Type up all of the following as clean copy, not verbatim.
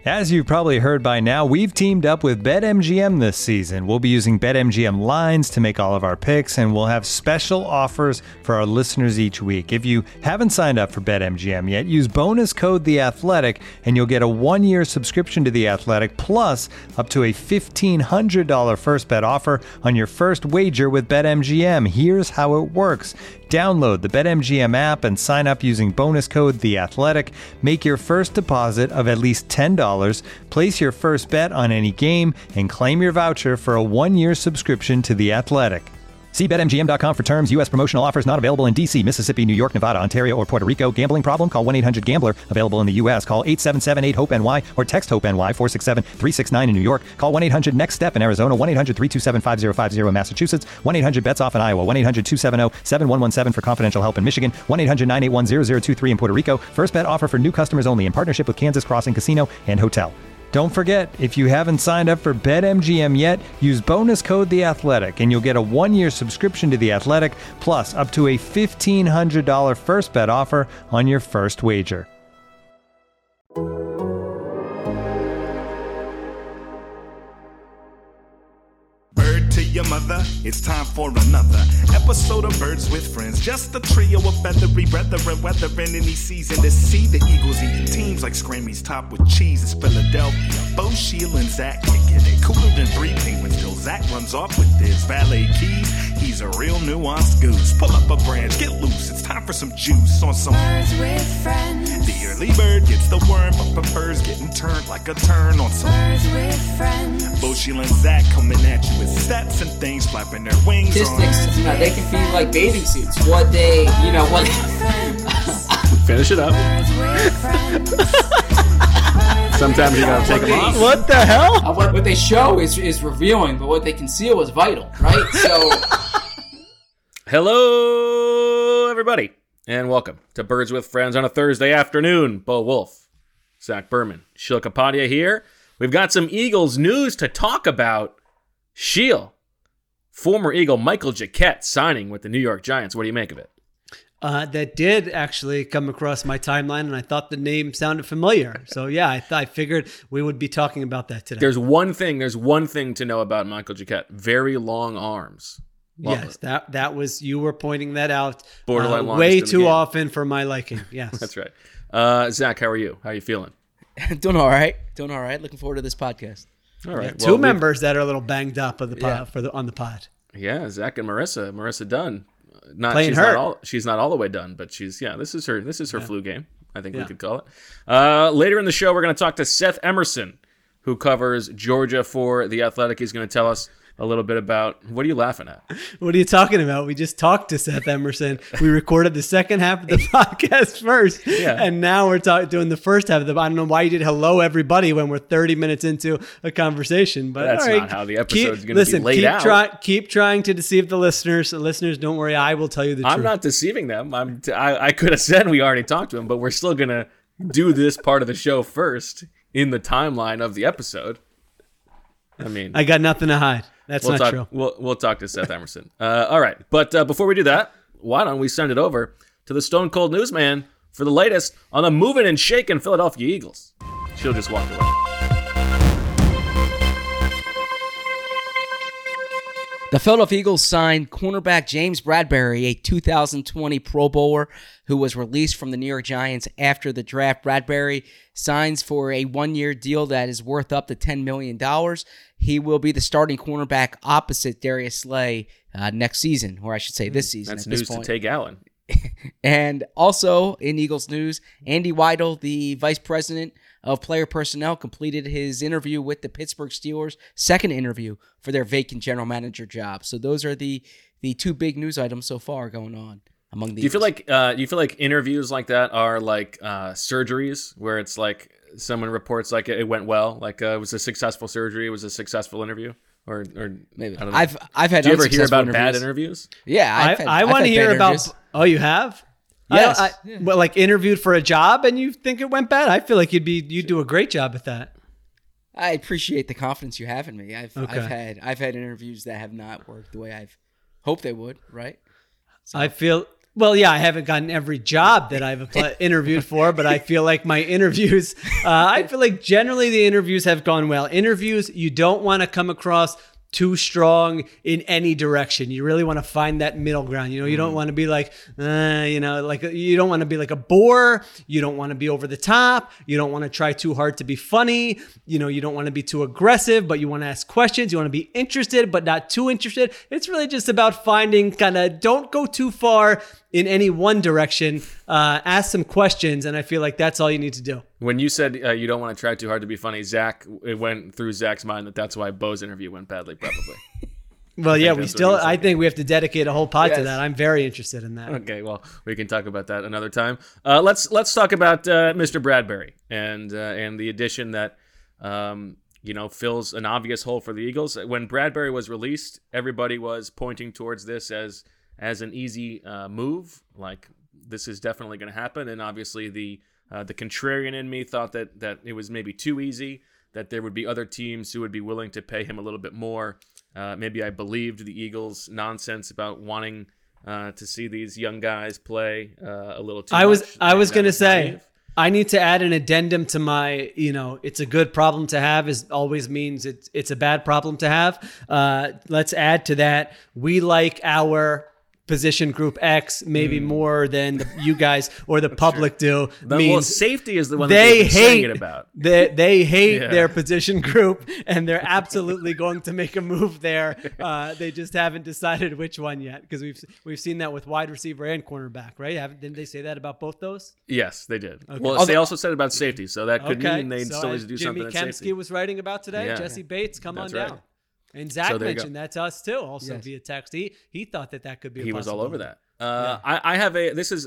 As you've probably heard by now, we've teamed up with BetMGM this season. We'll be using BetMGM lines to make all of our picks, and we'll have special offers for our listeners each week. If you haven't signed up for BetMGM yet, use bonus code The Athletic, and you'll get a 1-year subscription to The Athletic, plus up to a $1,500 first bet offer on your first wager with BetMGM. Here's how it works. Download the BetMGM app and sign up using bonus code The Athletic. Make your first deposit of at least $10. Place your first bet on any game and claim your voucher for a 1-year subscription to The Athletic. See BetMGM.com for terms. U.S. promotional offers not available in D.C., Mississippi, New York, Nevada, Ontario, or Puerto Rico. Gambling problem? Call 1-800-GAMBLER. Available in the U.S. Call 877-8-HOPE-NY or text HOPE-NY 467-369 in New York. Call 1-800-NEXT-STEP in Arizona. 1-800-327-5050 in Massachusetts. 1-800-BETS-OFF in Iowa. 1-800-270-7117 for confidential help in Michigan. 1-800-981-0023 in Puerto Rico. First bet offer for new customers only in partnership with Kansas Crossing Casino and Hotel. Don't forget, if you haven't signed up for BetMGM yet, use bonus code The Athletic, and you'll get a 1-year subscription to The Athletic, plus up to a $1,500 first bet offer on your first wager. Your mother, it's time for another episode of Birds with Friends. Just a trio of feathery brethren weathering any season to see the Eagles eating teams like Scrammy's topped with cheese. It's Philadelphia, Bo, Sheila, and Zach kicking it cooler than 3 penguins till Zach runs off with his valet keys. He's a real nuanced goose. Pull up a branch, get loose. It's time for some juice on some Birds with Friends. The early bird gets the worm, but prefers getting turned like a turn on some Birds with Friends. Bo, Sheila, and Zach coming at you with stats and things flapping their wings. Statistics, they can be like bathing suits. What they, what. Finish it up. Sometimes you gotta take them off. What the hell? What they show is revealing, but what they conceal is vital, right? So. Hello, everybody, and welcome to Birds with Friends on a Thursday afternoon. Bo Wolf, Zach Berman, Sheila Kapadia here. We've got some Eagles news to talk about. Sheila, former Eagle Michael Jacquet signing with the New York Giants. What do you make of it? That did actually come across my timeline, and I thought the name sounded familiar. So yeah, I figured we would be talking about that today. There's one thing to know about Michael Jacquet. Very long arms. Yes, that was, you were pointing that out Borderline way too often for my liking. Yes. That's right. Zach, how are you? How are you feeling? Doing all right. Looking forward to this podcast. All right. Yeah, two members that are a little banged up on the pod, on the pod. Yeah, Zach and Marissa Dunn. Playing hurt. She's not all the way done, but she's this is her flu game, I think we could call it. Later in the show, we're going to talk to Seth Emerson, who covers Georgia for The Athletic. He's going to tell us a little bit about, what are you laughing at? What are you talking about? We just talked to Seth Emerson. We recorded the second half of the podcast first, and now we're doing the first half of the. I don't know why you did hello everybody when we're 30 minutes into a conversation, but that's not how the episode's going to be laid out. Keep trying to deceive the listeners. The listeners, don't worry, I will tell you the truth. I'm not deceiving them. I could have said we already talked to him, but we're still going to do this part of the show first in the timeline of the episode. I mean, I got nothing to hide. That's not true. We'll talk to Seth Emerson. All right. But before we do that, why don't we send it over to the Stone Cold Newsman for the latest on the moving and shaking Philadelphia Eagles. She'll just walk away. The Philadelphia Eagles signed cornerback James Bradberry, a 2020 Pro Bowler who was released from the New York Giants after the draft. Bradberry signs for a 1-year deal that is worth up to $10 million. He will be the starting cornerback opposite Darius Slay next season, or I should say this season. That's news to take Allen. And also in Eagles news, Andy Weidel, the vice president of player personnel, completed his interview with the Pittsburgh Steelers, second interview for their vacant general manager job. So those are the two big news items so far going on among the. Do you feel like interviews like that are like surgeries, where it's like someone reports like it went well, like it was a successful surgery, it was a successful interview? Or maybe I don't know. I've had. Do you ever hear about bad interviews? Yeah, I want to hear about. Oh, you have? Yes. Well, like interviewed for a job and you think it went bad? I feel like you'd do a great job at that. I appreciate the confidence you have in me. I've had interviews that have not worked the way I've hoped they would. Right. So. I feel Well, yeah, I haven't gotten every job that I've interviewed for, but I feel like my interviews, I feel like generally the interviews have gone well. Interviews, you don't want to come across too strong in any direction. You really want to find that middle ground. You don't want to be like, like you don't want to be like a bore. You don't want to be over the top. You don't want to try too hard to be funny. You don't want to be too aggressive, but you want to ask questions. You want to be interested, but not too interested. It's really just about finding don't go too far in any one direction. Ask some questions, and I feel like that's all you need to do. When you said you don't want to try too hard to be funny, it went through Zach's mind that's why Bo's interview went badly, probably. Well, yeah, I think we have to dedicate a whole pod to that. I'm very interested in that. Okay, well, we can talk about that another time. Let's talk about Mr. Bradbury and the addition that fills an obvious hole for the Eagles. When Bradbury was released, everybody was pointing towards this as an easy move, like this is definitely going to happen. And obviously the contrarian in me thought that it was maybe too easy, that there would be other teams who would be willing to pay him a little bit more. Maybe I believed the Eagles' nonsense about wanting to see these young guys play a little too much. I was going to say, I need to add an addendum to my, it's a good problem to have is always means it's a bad problem to have. Let's add to that. We like our position group X maybe more than you guys or the public do. Well, safety is the one that they're saying it about. They hate their position group, and they're absolutely going to make a move there. They just haven't decided which one yet, because we've seen that with wide receiver and cornerback, right? Didn't they say that about both those? Yes, they did. Okay. Well, they also said about safety, so that could mean they still need to do something at Jimmy safety. Kempsky was writing about today. Jesse Bates, come on down. Right. And Zach mentioned that to us too, also via text. He thought that could be. He was all over that. I have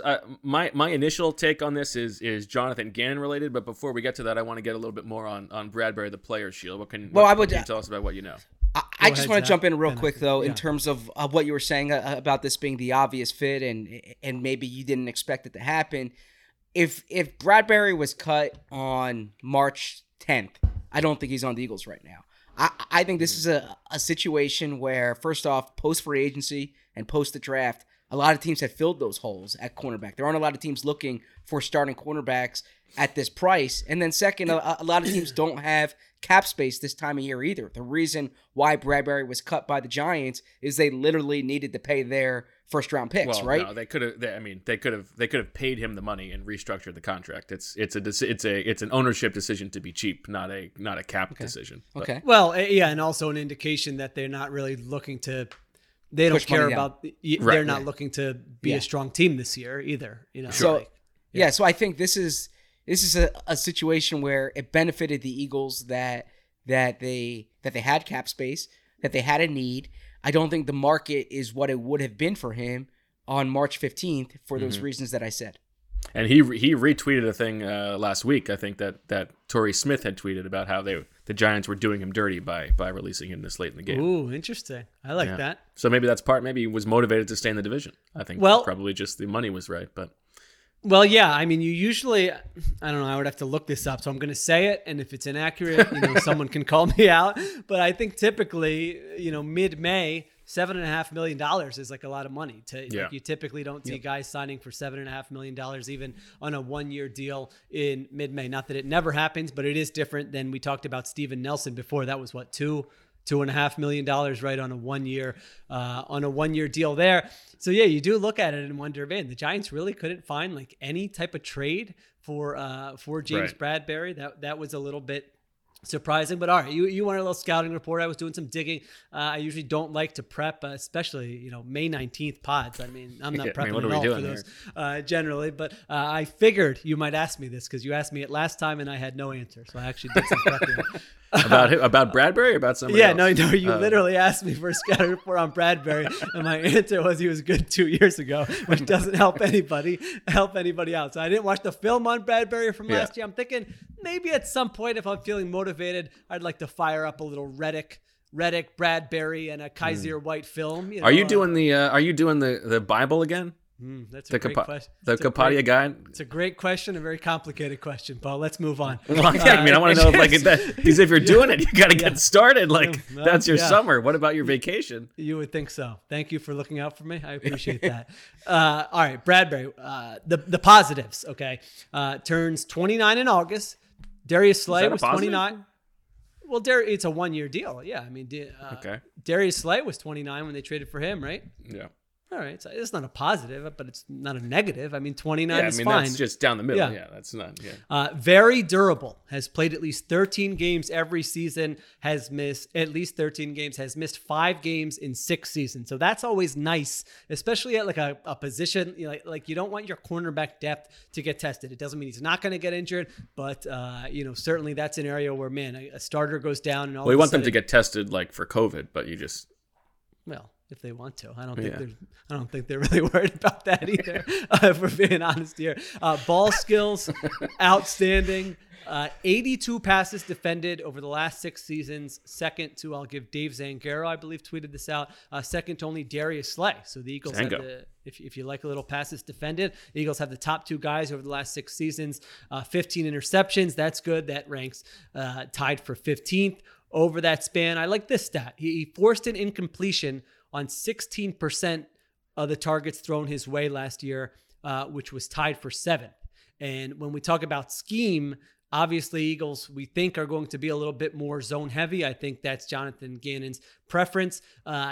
my initial take on this is Jonathan Gannon related, but before we get to that, I want to get a little bit more on Bradbury, the player shield. What can you tell us about what you know? I just want to jump in real quick though, in terms of what you were saying about this being the obvious fit, and maybe you didn't expect it to happen. If Bradbury was cut on March 10th, I don't think he's on the Eagles right now. I think this is a situation where, first off, post free agency and post the draft, a lot of teams have filled those holes at cornerback. There aren't a lot of teams looking for starting cornerbacks at this price. And then second, a lot of teams don't have cap space this time of year either. The reason why Bradbury was cut by the Giants is they literally needed to pay their first round picks, right? No, they could have paid him the money and restructured the contract. It's an ownership decision to be cheap, not a cap decision. But. Okay. Well, yeah, and also an indication that they're not really looking to. They don't care about. They're not looking to be a strong team this year either. So so I think this is a situation where it benefited the Eagles that they had cap space, that they had a need. I don't think the market is what it would have been for him on March 15th for those reasons that I said. And he retweeted a thing last week. I think that Torrey Smith had tweeted about how the Giants were doing him dirty by releasing him this late in the game. Ooh, interesting. I like that. So maybe that's maybe he was motivated to stay in the division. I think probably just the money was right, but. Well, yeah. I mean, you usually, I don't know. I would have to look this up, so I'm going to say it, and if it's inaccurate, someone can call me out. But I think typically, mid-May, $7.5 million is like a lot of money. You typically don't see guys signing for $7.5 million even on a one-year deal in mid-May. Not that it never happens, but it is different than we talked about Steven Nelson before. That was what, $2.5 million, right, on a one-year deal there. So yeah, you do look at it and wonder, man, the Giants really couldn't find like any type of trade for James Bradbury. That was a little bit surprising, but all right, you wanted a little scouting report. I was doing some digging. I usually don't like to prep, especially May 19th pods. I mean, I'm not prepping at all for those generally, but I figured you might ask me this because you asked me it last time and I had no answer, so I actually did some prepping. About Bradbury or about somebody else? No, you literally asked me for a scouting report on Bradbury, and my answer was he was good 2 years ago, which doesn't help anybody out. So I didn't watch the film on Bradbury from last year. I'm thinking maybe at some point, if I'm feeling motivated, I'd like to fire up a little Reddick, Bradbury, and a Kaiser White film. Are you doing the Bible again? That's a great question. The Kapadia guy. It's a great question, a very complicated question, Paul. Let's move on. Well, yeah, I mean, I want to know because if you're doing it, you got to get started. Like that's your summer. What about your vacation? You would think so. Thank you for looking out for me. I appreciate that. All right, Bradbury. The positives. Okay, turns 29 in August. Darius Slay was 29. Well, it's a 1-year deal. Yeah, I mean, okay. Darius Slay was 29 when they traded for him, right? Yeah. All right, so it's not a positive, but it's not a negative. I mean, 29 is fine. That's just down the middle. Yeah, that's not. Yeah. Very durable. Has played at least 13 games every season. Has missed at least 13 games. Has missed 5 games in 6 seasons. So that's always nice, especially at like a position. You know, like you don't want your cornerback depth to get tested. It doesn't mean he's not going to get injured, but certainly that's an area where a starter goes down and all. Well, you want them to get tested like for COVID, but you just if they want to. I don't think they're really worried about that either. If we're being honest here, ball skills, outstanding. 82 passes defended over the last 6 seasons. Second to, I'll give Dave Zangaro, I believe, tweeted this out. Second to only Darius Slay. So the Eagles have if you like a little passes defended, the Eagles have the top 2 guys over the last 6 seasons. 15 interceptions. That's good. That ranks tied for 15th over that span. I like this stat. He forced an incompletion on 16% of the targets thrown his way last year, which was tied for 7th. And when we talk about scheme, obviously Eagles, we think, are going to be a little bit more zone heavy. I think that's Jonathan Gannon's preference.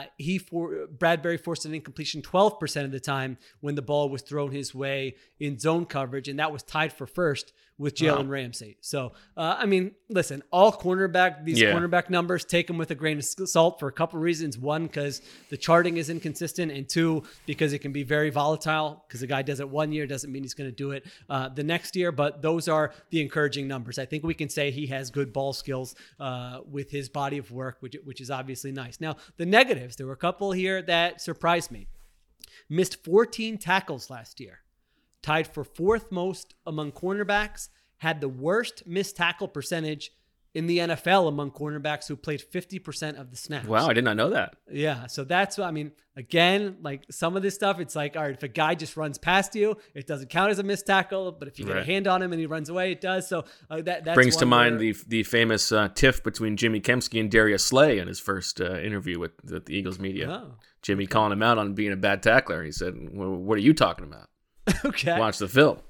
Bradbury forced an incompletion 12% of the time when the ball was thrown his way in zone coverage, and that was tied for first with Jalen Ramsey. So, I mean, listen, all cornerback numbers, take them with a grain of salt for a couple reasons. 1, because the charting is inconsistent, and 2, because it can be very volatile, because the guy does it 1 year doesn't mean he's going to do it the next year. But those are the encouraging numbers. I think we can say he has good ball skills with his body of work, which is obviously nice. Now, the negatives, there were a couple here that surprised me. Missed 14 tackles last year. Tied for 4th most among cornerbacks, had the worst missed tackle percentage in the NFL among cornerbacks who played 50% of the snaps. Wow, I did not know that. Yeah, so that's what I mean. Again, like some of this stuff, it's like, all right, if a guy just runs past you, it doesn't count as a missed tackle. But if you get a hand on him and he runs away, it does. So that brings to mind the famous tiff between Jimmy Kempski and Darius Slay in his first interview with the Eagles media. Oh. Jimmy calling him out on being a bad tackler. He said, well, "What are you talking about?" Okay, watch the film.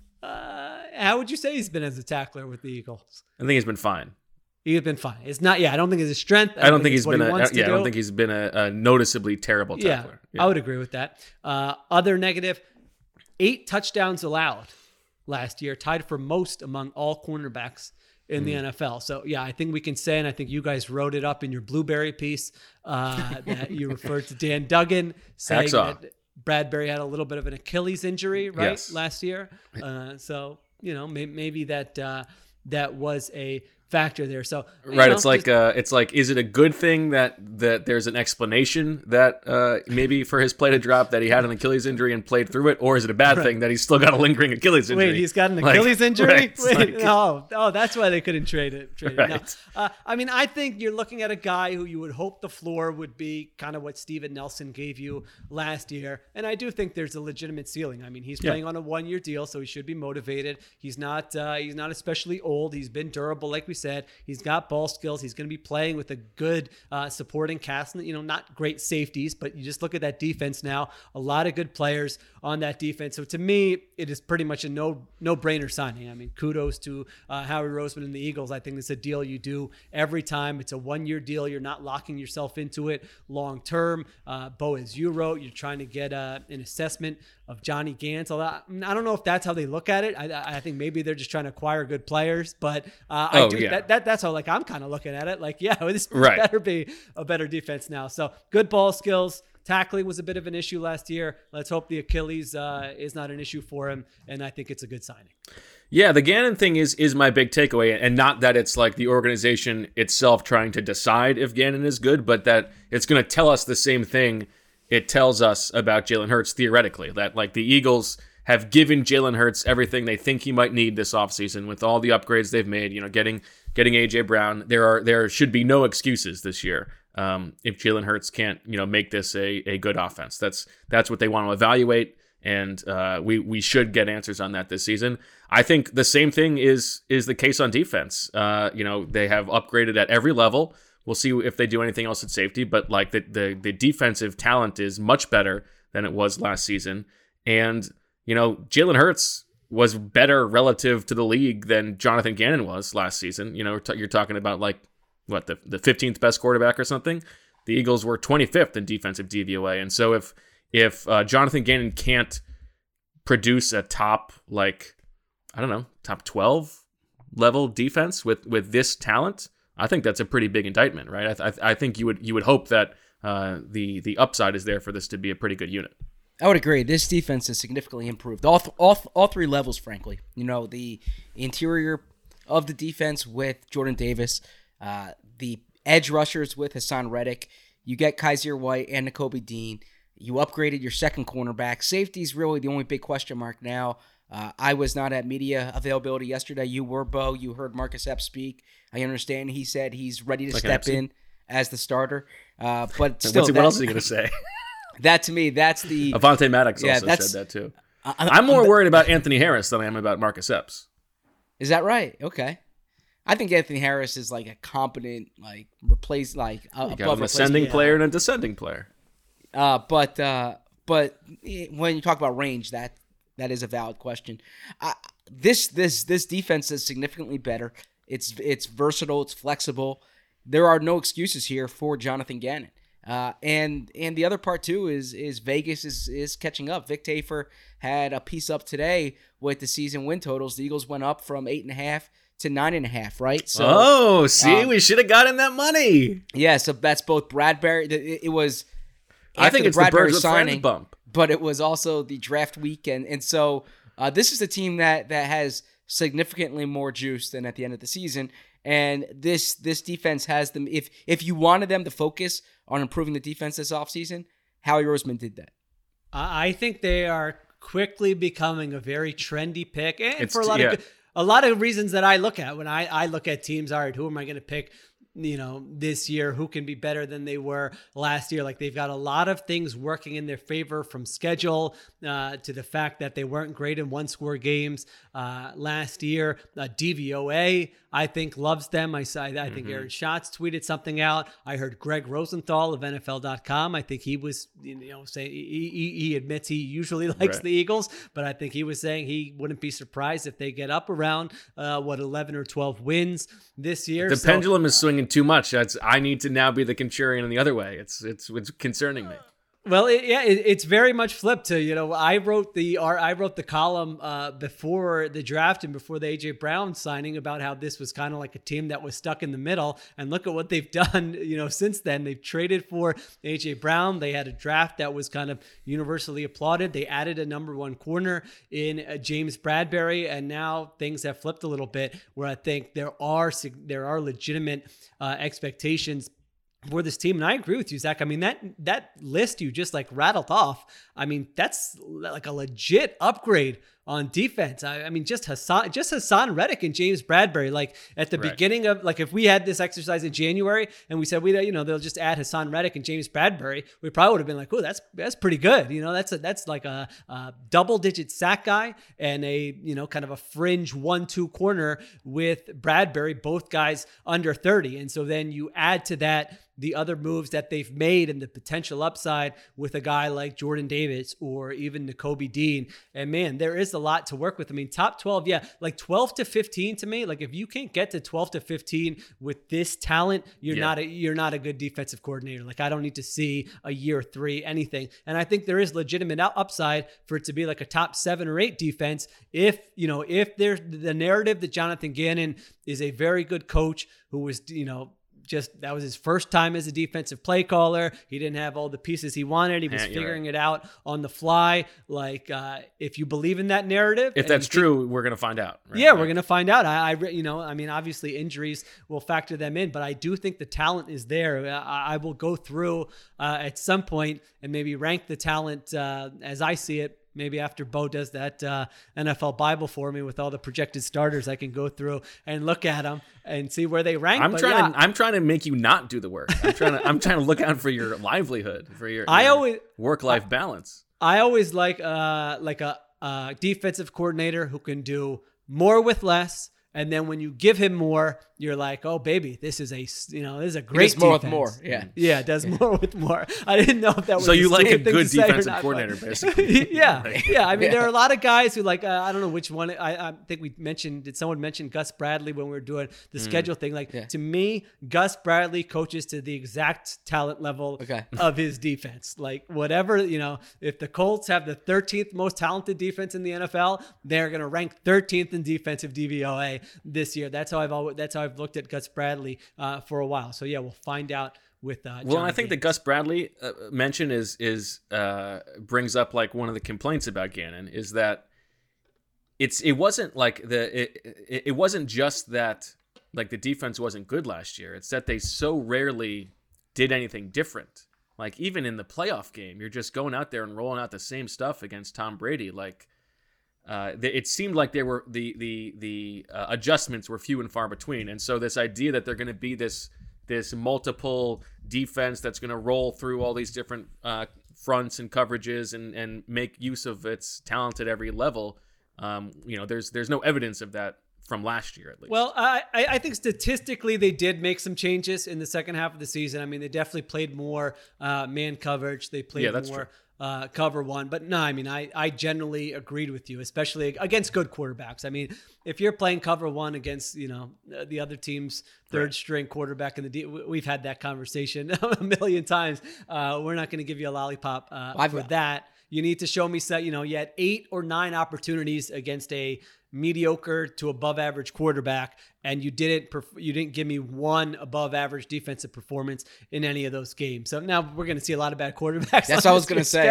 How would you say he's been as a tackler with the Eagles? I think he's been fine. He's been fine. It's not. Yeah, I don't think it's his strength. I don't think he's been I don't think he's been a noticeably terrible tackler. Yeah, I would agree with that. Other negative, 8 touchdowns allowed last year, tied for most among all cornerbacks in the NFL. So yeah, I think we can say, and I think you guys wrote it up in your Blueberry piece, that you referred to Dan Duggan saying that Bradbury had a little bit of an Achilles injury, right, last year. So maybe that was a factor there. So right, it's like, is it a good thing that there's an explanation that maybe for his play to drop that he had an Achilles injury and played through it, or is it a bad thing that he's still got a lingering Achilles injury? Wait, he's got an Achilles injury? Right, Wait, oh, that's why they couldn't trade it. Right. No. I mean, I think you're looking at a guy who you would hope the floor would be kind of what Steven Nelson gave you last year, and I do think there's a legitimate ceiling. I mean, he's playing on a 1-year deal, so he should be motivated. He's not especially old. He's been durable, like we said. He's got ball skills. He's going to be playing with a good supporting cast. Not great safeties, but you just look at that defense now. A lot of good players on that defense. So to me, it is pretty much a no-brainer signing. I mean, kudos to Howie Roseman and the Eagles. I think it's a deal you do every time. It's a 1-year deal. You're not locking yourself into it long term. Bo, as you wrote, you're trying to get an assessment of Johnny Gantz. I don't know if that's how they look at it. I think maybe they're just trying to acquire good players, but that's how I'm kind of looking at it. This better be a better defense now. So good ball skills. Tackling was a bit of an issue last year. Let's hope the Achilles is not an issue for him, and I think it's a good signing. Yeah, the Gannon thing is my big takeaway, and not that it's like the organization itself trying to decide if Gannon is good, but that it's going to tell us the same thing it tells us about Jalen Hurts theoretically, that like the Eagles have given Jalen Hurts everything they think he might need this offseason with all the upgrades they've made, getting A.J. Brown. There should be no excuses this year if Jalen Hurts can't, make this a good offense. That's what they want to evaluate. And we should get answers on that this season. I think the same thing is the case on defense. They have upgraded at every level. We'll see if they do anything else at safety, but like the defensive talent is much better than it was last season. And, Jalen Hurts was better relative to the league than Jonathan Gannon was last season. You're talking about like, what, the 15th best quarterback or something? The Eagles were 25th in defensive DVOA. And so if Jonathan Gannon can't produce a top 12 level defense with this talent, I think that's a pretty big indictment, right? I think you would hope that the upside is there for this to be a pretty good unit. I would agree. This defense is significantly improved. All three levels, frankly. The interior of the defense with Jordan Davis, the edge rushers with Hassan Reddick. You get Kaiser White and Nakobe Dean. You upgraded your second cornerback. Safety is really the only big question mark now. I was not at media availability yesterday. You were, Bo. You heard Marcus Epps speak. I understand he said he's ready to step in as the starter. But still, what else is he going to say? That to me, that's the Avonte Maddox also said that too. I'm more worried about Anthony Harris than I am about Marcus Epps. Is that right? Okay. I think Anthony Harris is like a competent, like you got an ascending player and a descending player. But when you talk about range, that is a valid question. This defense is significantly better. It's versatile. It's flexible. There are no excuses here for Jonathan Gannon. And the other part too is Vegas is catching up. Vic Tafur had a piece up today with the season win totals. The Eagles went up from 8.5 to 9.5, right? So, we should have gotten that money. Yeah, so that's both Bradbury. It was. I think it's Bradbury the Birds with Friends bump, but it was also the draft weekend, and so this is a team that has significantly more juice than at the end of the season. And this defense has them. If you wanted them to focus on improving the defense this offseason, Howie Roseman did that. I think they are quickly becoming a very trendy pick, and for a lot of reasons that I look at when I look at teams. All right, who am I going to pick? This year, who can be better than they were last year? Like, they've got a lot of things working in their favor, from schedule to the fact that they weren't great in one-score games last year. DVOA, I think, loves them. I think Aaron Schatz tweeted something out. I heard Greg Rosenthal of NFL.com. I think he was, saying he admits he usually likes the Eagles, but I think he was saying he wouldn't be surprised if they get up around 11 or 12 wins this year. The pendulum is swinging too much. I need to now be the contrarian in the other way. It's concerning me. Well, it's very much flipped to, I wrote the column before the draft and before the AJ Brown signing about how this was kind of like a team that was stuck in the middle, and look at what they've done, since then. They've traded for AJ Brown. They had a draft that was kind of universally applauded. They added a number one corner in James Bradbury, and now things have flipped a little bit where I think there are legitimate expectations for this team. And I agree with you, Zach. I mean, that list you just rattled off, I mean, that's like a legit upgrade on defense. I mean, just Hassan Reddick and James Bradbury, like at the beginning of, if we had this exercise in January and we said, they'll just add Hassan Reddick and James Bradbury, we probably would have been like, oh, that's pretty good. That's like a double-digit sack guy and a, kind of a fringe 1-2 corner with Bradbury, both guys under 30. And so then you add to that the other moves that they've made and the potential upside with a guy like Jordan Davis or even Nakobe Dean. And man, there is a lot to work with. I mean, top 12, 12 to 15 to me. Like, if you can't get to 12 to 15 with this talent, you're not a good defensive coordinator. Like, I don't need to see a year 3, anything. And I think there is legitimate upside for it to be like a top 7 or 8 defense. If there's the narrative that Jonathan Gannon is a very good coach who was, that was his first time as a defensive play caller. He didn't have all the pieces he wanted. He was figuring it out on the fly. Like, if you believe in that narrative, if that's true, we're going to find out. Right? Yeah, we're going to find out. I mean, obviously injuries will factor them in, but I do think the talent is there. I will go through at some point and maybe rank the talent as I see it. Maybe after Bo does that NFL Bible for me with all the projected starters, I can go through and look at them and see where they rank. I'm trying to make you not do the work. I'm trying to look out for your livelihood, for your work-life balance. I always like a defensive coordinator who can do more with less. And then when you give him more, you're like, oh baby, this is a great more with defense. more. Yeah. Yeah, it does more with more. I didn't know if that was So you like a stupid thing good to say or defensive not, coordinator, but- basically. yeah. I mean, there are a lot of guys who like, I don't know which one. I think did someone mention Gus Bradley when we were doing the schedule thing? Like to me, Gus Bradley coaches to the exact talent level of his defense. Like whatever, if the Colts have the 13th most talented defense in the NFL, they're going to rank 13th in defensive DVOA this year. That's how I've looked at Gus Bradley for a while. So yeah, we'll find out with Well, I think the Gus Bradley mention is brings up like one of the complaints about Gannon is that it wasn't just that like the defense wasn't good last year. It's that they so rarely did anything different. Like even in the playoff game, you're just going out there and rolling out the same stuff against Tom Brady. Like it seemed like they were the adjustments were few and far between, and so this idea that they're going to be this multiple defense that's going to roll through all these different fronts and coverages and make use of its talent at every level, there's no evidence of that from last year at least. Well, I think statistically they did make some changes in the second half of the season. I mean, they definitely played more man coverage. They played more cover one. But no, I mean, I generally agreed with you, especially against good quarterbacks. I mean, if you're playing cover one against, the other team's third string quarterback in the we've had that conversation a million times. We're not going to give you a lollipop for that. You need to show me, you had 8 or 9 opportunities against a mediocre to above average quarterback, and you didn't give me one above average defensive performance in any of those games. So now we're going to see a lot of bad quarterbacks. That's what I was going to say.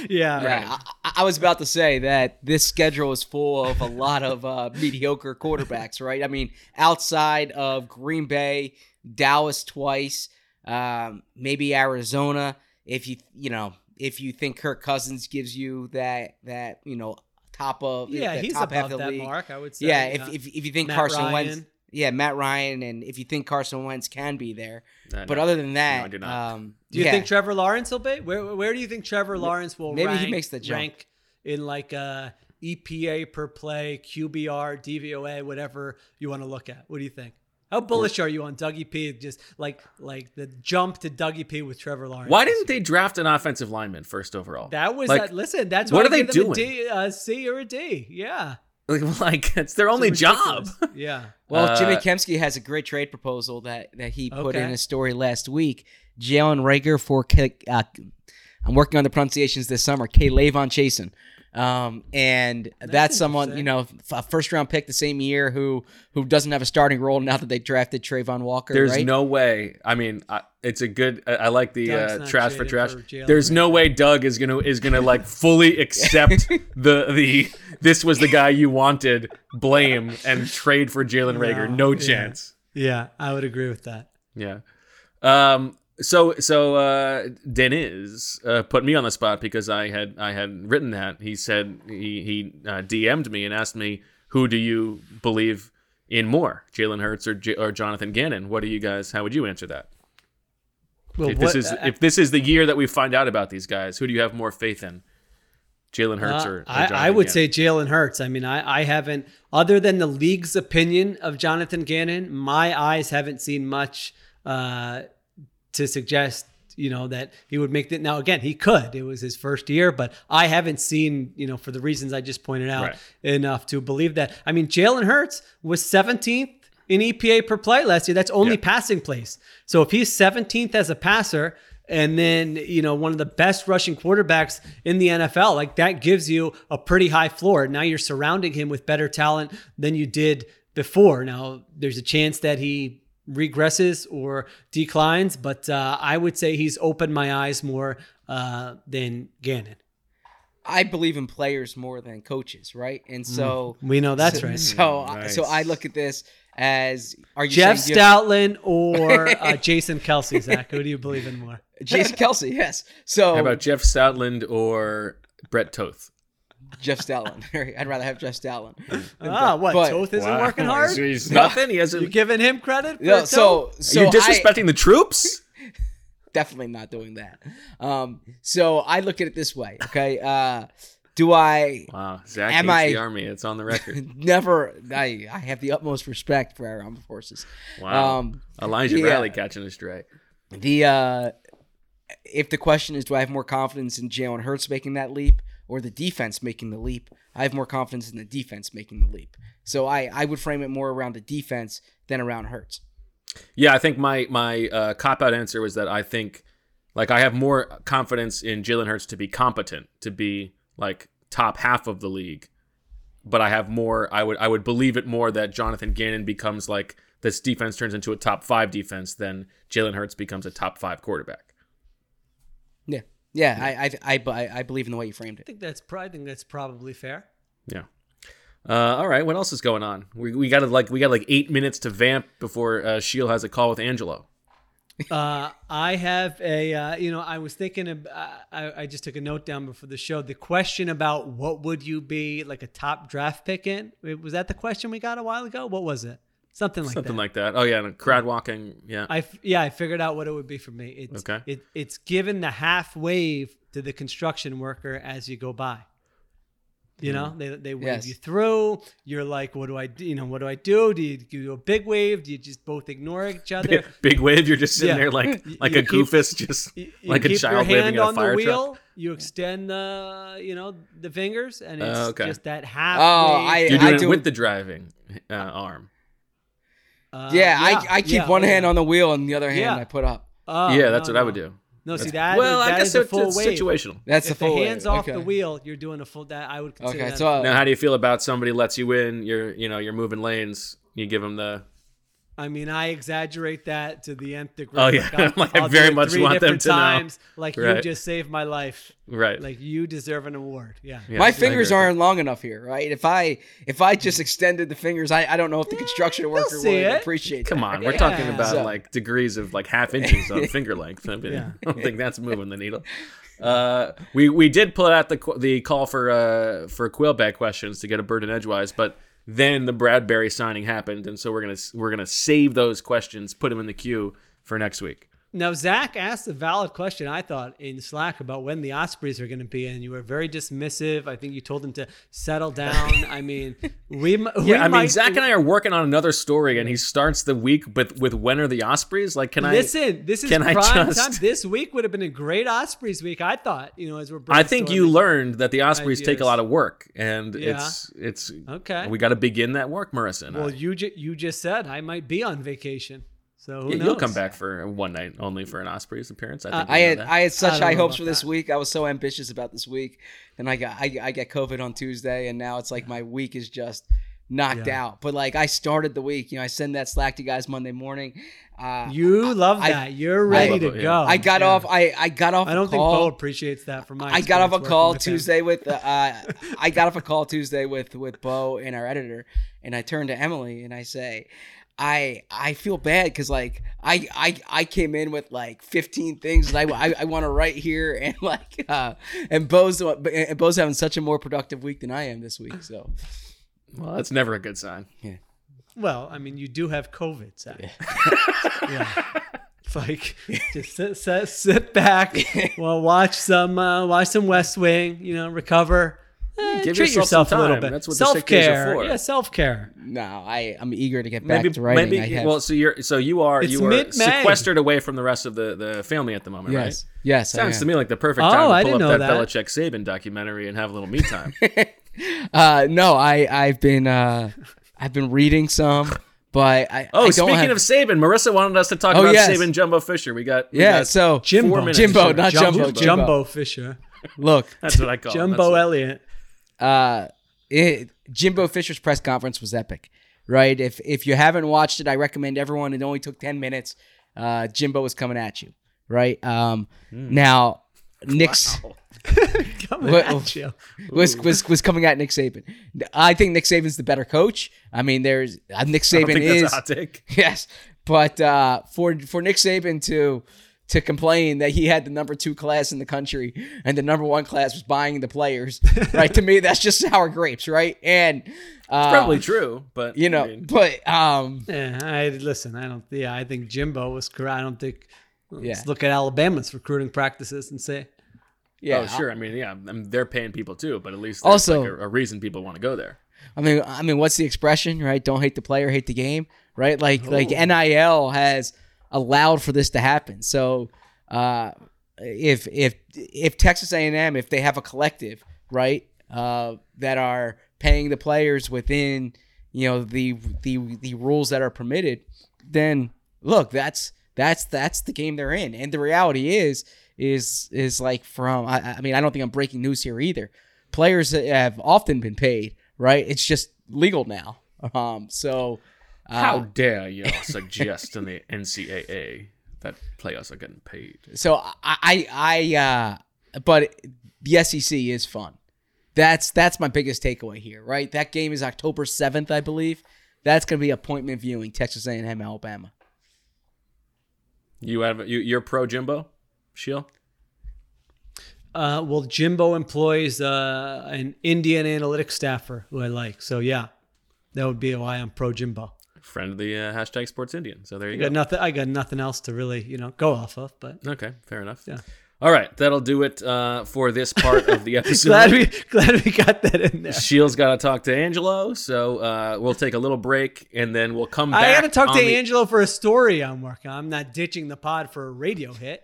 I was about to say that this schedule is full of a lot of mediocre quarterbacks, right? I mean, outside of Green Bay, Dallas twice, maybe Arizona. If you think Kirk Cousins gives you that top of he's top above half of the that league. mark, I would say. Yeah, if you think Matt Carson Ryan. Wentz, Matt Ryan, and if you think Carson Wentz can be there, but other than that, I do not. Do you think Trevor Lawrence will be? Where do you think Trevor Lawrence will maybe rank, he makes the jump. rank in like EPA per play, QBR, DVOA, whatever you want to look at? What do you think? How bullish are you on Dougie P? Just like the jump to Dougie P with Trevor Lawrence. Why didn't they draft an offensive lineman first overall? That was listen. That's what why are they I give them doing? A C or a D. Yeah. Like it's their only job. Yeah. Well, Jimmy Kempski has a great trade proposal that he put in a story last week. Jalen Reagor for I'm working on the pronunciations this summer. K'Lavon Chasen. And that's someone, a first round pick the same year who doesn't have a starting role now that they drafted Trayvon Walker. There's right? no way. I mean, it's a good. I like the trash for trash. There's no way Doug is gonna like fully accept the this was the guy you wanted blame and trade for Jalen Reagor. No chance. Yeah, I would agree with that. Yeah. So Deniz put me on the spot because I had written that. He said he DM'd me and asked me, who do you believe in more, Jalen Hurts or Jonathan Gannon? How would you answer that? Well, if this is the year that we find out about these guys, who do you have more faith in, Jalen Hurts or Jonathan I would Gannon? say Jalen Hurts. I mean, I haven't, other than the league's opinion of Jonathan Gannon, my eyes haven't seen much to suggest, that he would make that. Now, again, he could. It was his first year, but I haven't seen, for the reasons I just pointed out, enough to believe that. I mean, Jalen Hurts was 17th in EPA per play last year. That's only passing plays. So if he's 17th as a passer, and then, one of the best rushing quarterbacks in the NFL, like that gives you a pretty high floor. Now you're surrounding him with better talent than you did before. Now there's a chance that he regresses or declines, but I would say he's opened my eyes more than Gannon. I believe in players more than coaches, right? And so we know that's right. So Nice. I look at this as, are you Jeff saying Stoutland or Jason Kelsey, Zach? Who do you believe in more? Jason Kelsey, yes. So How about Jeff Stoutland or Brett Toth? Jeff Stoutland. I'd rather have Jeff Stoutland. What? But- Toth isn't working hard? He's nothing. He You hasn't. giving him credit? For Yeah, Toth? so You're disrespecting the troops. definitely not doing that. So I look at it this way, okay? Do I? Wow, Zach Am hates I- the Army. It's on the record. Never. I have the utmost respect for our armed forces. Wow. Elijah yeah. Bradley catching a stray. If the question is, do I have more confidence in Jalen Hurts making that leap or the defense making the leap? I have more confidence in the defense making the leap. So I would frame it more around the defense than around Hurts. Yeah, I think my cop-out answer was that I think, like, I have more confidence in Jalen Hurts to be competent, to be, like, top half of the league. But I have more, I would believe it more that Jonathan Gannon becomes, like, this defense turns into a top 5 defense than Jalen Hurts becomes a top 5 quarterback. Yeah, I believe in the way you framed I it. think that's probably fair. Yeah. All right. What else is going on? We got like 8 minutes to vamp before Shield has a call with Angelo. I have a, I was thinking of, I just took a note down before the show. The question about what would you be like a top draft pick in? Was that the question we got a while ago? What was it? Something like that. Oh yeah, and crowd walking. Yeah. I figured out what it would be for me. It's, Okay. It's given the half wave to the construction worker as you go by. You know, they wave Yes. you through. You're like, what do I do? What do I do? Do you do a big wave? Do you just both ignore each other? Big wave. You're just sitting Yeah. there like You a keep- goofus, just You like a keep child your waving hand at a on fire the wheel. truck. You extend the fingers, and it's Okay. just that half. Oh, wave. You're doing I it do- with the driving arm. I keep one hand on the wheel and the other hand Yeah. I put up. Oh, Yeah, that's no, what I no. would do. No, see That's- that. Well, I that guess is a it's full wave. situational. That's If the full the hands wave. off Okay. the wheel, you're doing a full. That I would consider. Okay, that so Now, how do you feel about somebody lets you in? You're moving lanes. You give them the. I mean, I exaggerate that to the nth degree. Oh, yeah. Like, I I'll very do it much 3 want them different to know. times, like, you Right. just saved my life. Right. Like, you deserve an award. Yeah. Yeah, My I fingers agree with aren't long enough here, right? If I just extended the fingers, I don't know if the construction worker see would it. appreciate Come that. on, we're talking Yeah. about So- like degrees of like half inches on finger length. I mean, Yeah. I don't think that's moving the needle. We did pull out the call for Quillback questions to get a bird in edgewise, but then the Bradbury signing happened, and so we're gonna save those questions, put them in the queue for next week. Now, Zach asked a valid question, I thought, in Slack about when the Ospreys are going to be in. You were very dismissive. I think you told him to settle down. I mean, Zach and I are working on another story, and he starts the week with when are the Ospreys? Like, Listen, this is can I prime just- time. This week would have been a great Ospreys week, I thought, as we're I think you brainstorming. learned that the Ospreys take a ideas. lot of work, and Yeah. it's Okay. We got to begin that work, Marissa and Well, I. you just said I might be on vacation. So who Yeah, knows? you'll come back for one night only for an Ospreys appearance. I think I you know had that. I had such I don't high know hopes about for this that. week. I was so ambitious about this week, and I got COVID on Tuesday, and now it's like my week is just knocked Yeah. out. But like I started the week, I send that Slack to you guys Monday morning. You love I- that. You're ready love to it, yeah. go. I got Yeah. off. I got off. I don't a think call. Bo appreciates that from my I got off a experience call working with him. Tuesday with I got off a call Tuesday with Bo and our editor, and I turned to Emily and I say, I feel bad because like I came in with like 15 things that I want to write here, and like and Bo's having such a more productive week than I am this week. So Well, that's never a good sign. Well, I mean, you do have COVID, Zach. Yeah. It's like just sit back, well, watch some West Wing, Give recover. Treat yourself some yourself a little time. bit. That's what the sick days are Self-care. for. Yeah, self-care. no, I'm eager to get back to writing. I have, so you are It's mid-May. sequestered away from the rest of the family at the moment, yes, right? yes. I Sounds am. to me like the perfect Oh, time I to pull didn't up know that that. Belichick Saban documentary and have a little me time. No, I've been reading some, but I Oh, I don't speaking have, of Saban, Marissa wanted us to talk Oh, about yes. Saban Jumbo Fisher. We got so Jimbo. 4 minutes. Jimbo, not Jumbo, Jumbo. Jumbo Fisher. Look, That's what I call Jumbo him. Elliott. Jimbo Fisher's press conference was epic, right? If you haven't watched it, I recommend everyone. It only took 10 minutes. Jimbo was coming at you, right? Now, Nick's Coming What- at you. was coming at Nick Saban. I think Nick Saban's the better coach. I mean, there's Nick I don't Saban think is that's a hot take. yes, but for Nick Saban to complain that he had the number 2 class in the country and the number 1 class was buying the players, right? To me, that's just sour grapes, right? And Probably true, but you know, I mean, but Yeah, I think Jimbo was correct. I don't think Let's look at Alabama's recruiting practices and say, Yeah. Oh, sure. I mean, they're paying people too, but at least there's Also- like a reason people want to go there. I mean, what's the expression, right? Don't hate the player, hate the game, right? Like NIL has allowed for this to happen. So if Texas A&M, if they have a collective, right, that are paying the players within, the rules that are permitted, then look, that's the game they're in. And the reality is like I mean, I don't think I'm breaking news here either. Players have often been paid, right? It's just legal now. How dare you suggest in the NCAA that players are getting paid? So but the SEC is fun. That's my biggest takeaway here, right? That game is October 7th, I believe. That's going to be appointment viewing, Texas A&M, Alabama. You're pro Jimbo, Sheil? Well, Jimbo employs an Indian analytics staffer who I like. So, yeah, that would be why I'm pro Jimbo. Friend of the hashtag Sports Indian. So there you go. I got nothing else to really, go off of. But Okay, fair enough. Yeah. All right, that'll do it for this part of the episode. glad we got that in there. Shield's got to talk to Angelo, so we'll take a little break, and then we'll come back. I got to talk to Angelo for a story I'm working on. I'm not ditching the pod for a radio hit,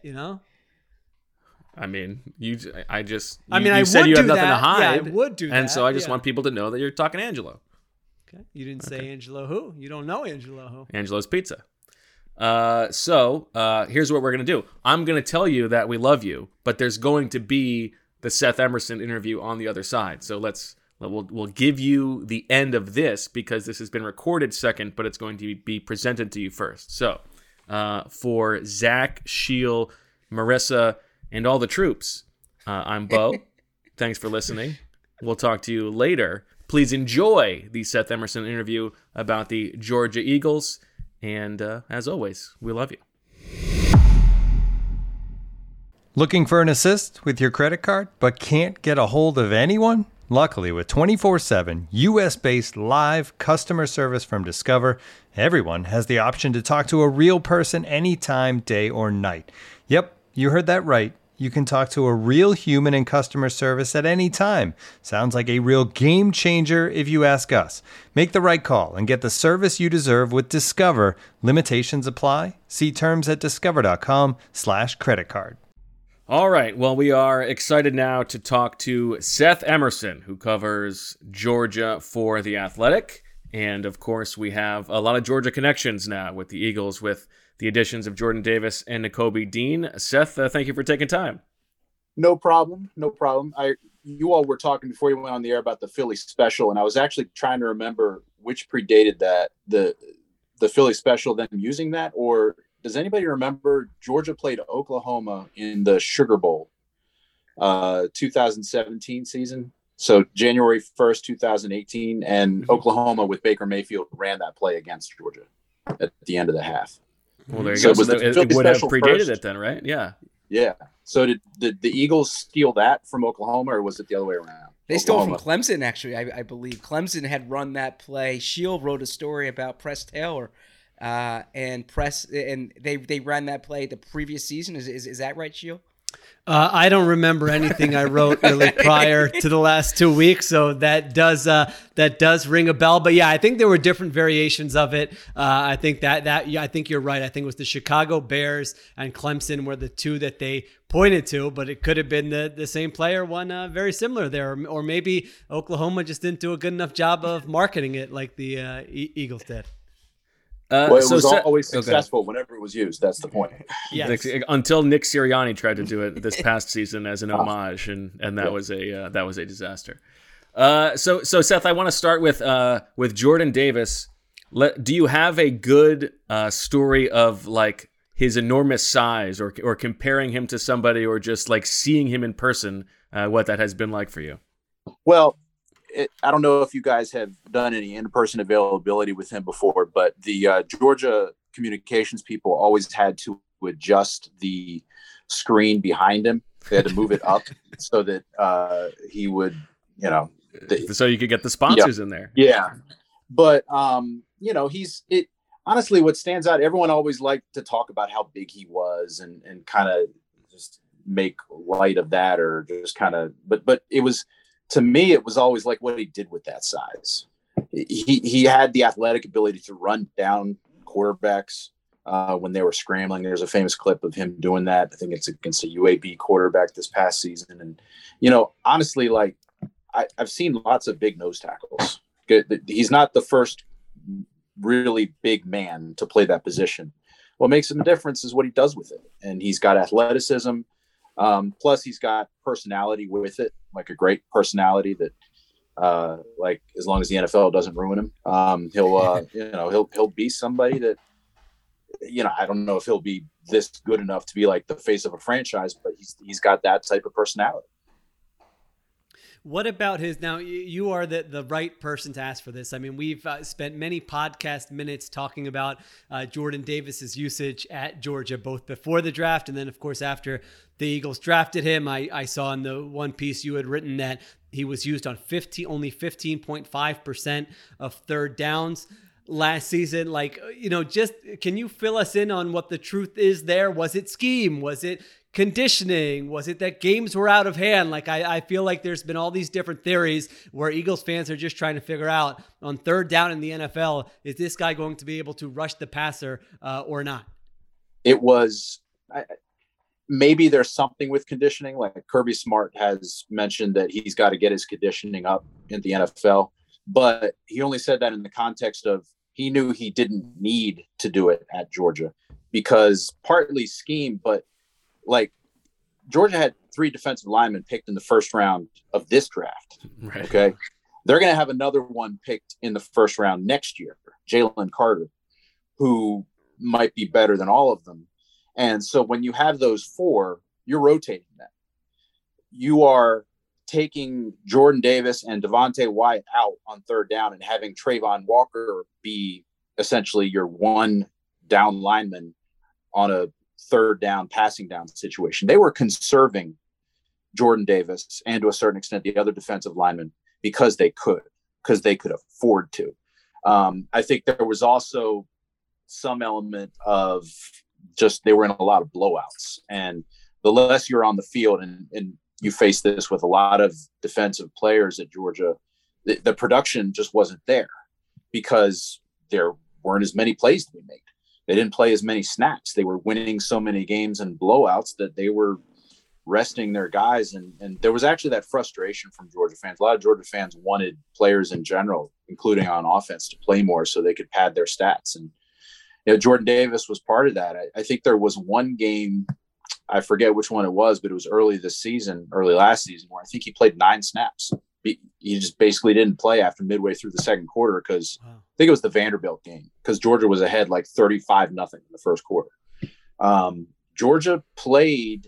I mean, you said I you would have do nothing that. to hide. Yeah, I would do that. And so I just yeah. want people to know that you're talking to Angelo. Okay. You didn't say Angelo who? You don't know Angelo who? Angelo's Pizza. So here's what we're going to do. I'm going to tell you that we love you, but there's going to be the Seth Emerson interview on the other side. So we'll give you the end of this because this has been recorded second, but it's going to be presented to you first. So for Zach, Sheil, Marissa, and all the troops, I'm Bo. Thanks for listening. We'll talk to you later. Please enjoy the Seth Emerson interview about the Georgia Eagles. And as always, we love you. Looking for an assist with your credit card, but can't get a hold of anyone? Luckily, with 24/7 US-based live customer service from Discover, everyone has the option to talk to a real person anytime, day or night. Yep, you heard that right. You can talk to a real human in customer service at any time. Sounds like a real game changer if you ask us. Make the right call and get the service you deserve with Discover. Limitations apply. See terms at discover.com/creditcard. All right. Well, we are excited now to talk to Seth Emerson, who covers Georgia for The Athletic. And of course, we have a lot of Georgia connections now with the Eagles, with the additions of Jordan Davis and Nakobe Dean. Seth, thank you for taking time. No problem. You all were talking before you went on the air about the Philly special, and I was actually trying to remember which predated that, the Philly special, them using that, or does anybody remember Georgia played Oklahoma in the Sugar Bowl 2017 season? So January 1st, 2018, and Oklahoma with Baker Mayfield ran that play against Georgia at the end of the half. Well, there you So go. So it it would have special predated first? it then, right? Yeah. Yeah. So did the Eagles steal that from Oklahoma, or was it the other way around? They stole from Oklahoma. Clemson, actually, I believe. Clemson had run that play. Shield wrote a story about Press Taylor, and they ran that play the previous season. Is that right, Shield? I don't remember anything I wrote really prior to the last 2 weeks, so that does ring a bell. But yeah, I think there were different variations of it. I think I think you're right. I think it was the Chicago Bears and Clemson were the two that they pointed to, but it could have been the same player, one very similar there, or maybe Oklahoma just didn't do a good enough job of marketing it like the Eagles did. Well, it was always successful whenever it was used. That's the point. Yes. Until Nick Sirianni tried to do it this past season as an homage, and that was a disaster. So Seth, I want to start with Jordan Davis. Do you have a good story of like his enormous size, or comparing him to somebody, or just like seeing him in person? What that has been like for you? Well, I don't know if you guys have done any in-person availability with him before, but the Georgia communications people always had to adjust the screen behind him. They had to move it up so that he would, so you could get the sponsors in there. Yeah. But, honestly, what stands out, everyone always liked to talk about how big he was and kind of just make light of that, or just kind of, but it was, to me, it was always like what he did with that size. He had the athletic ability to run down quarterbacks when they were scrambling. There's a famous clip of him doing that. I think it's against a UAB quarterback this past season. And, honestly, like I've seen lots of big nose tackles. He's not the first really big man to play that position. What makes him a difference is what he does with it. And he's got athleticism. Plus he's got personality with it, like a great personality that, like as long as the NFL doesn't ruin him, he'll be somebody that, I don't know if he'll be this good enough to be like the face of a franchise, but he's got that type of personality. What about now you are the right person to ask for this. I mean, we've spent many podcast minutes talking about Jordan Davis's usage at Georgia, both before the draft and then, of course, after the Eagles drafted him. I saw in the one piece you had written that he was used on only 15.5% of third downs last season. Like, just can you fill us in on what the truth is there? Was it scheme? Was it conditioning? Was it that games were out of hand? Like, I feel like there's been all these different theories where Eagles fans are just trying to figure out on third down in the NFL, is this guy going to be able to rush the passer or not? It was maybe there's something with conditioning. Like Kirby Smart has mentioned that he's got to get his conditioning up in the NFL, but he only said that in the context of he knew he didn't need to do it at Georgia because partly scheme, but like Georgia had 3 defensive linemen picked in the first round of this draft. Right. Okay. They're going to have another one picked in the first round next year, Jalen Carter, who might be better than all of them. And so when you have those 4, you're rotating them. You are taking Jordan Davis and Devontae Wyatt out on third down and having Trayvon Walker be essentially your one down lineman on a third down passing down situation. They were conserving Jordan Davis and to a certain extent the other defensive linemen because they could afford to. I think there was also some element of just they were in a lot of blowouts, and the less you're on the field, and you face this with a lot of defensive players at Georgia, the production just wasn't there because there weren't as many plays to be made. They didn't play as many snaps. They were winning so many games and blowouts that they were resting their guys. And there was actually that frustration from Georgia fans. A lot of Georgia fans wanted players in general, including on offense, to play more so they could pad their stats. And Jordan Davis was part of that. I think there was one game, I forget which one it was, but it was early last season, where I think he played 9 snaps. He just basically didn't play after midway through the second quarter because I think it was the Vanderbilt game because Georgia was ahead like 35-0 in the first quarter. Georgia played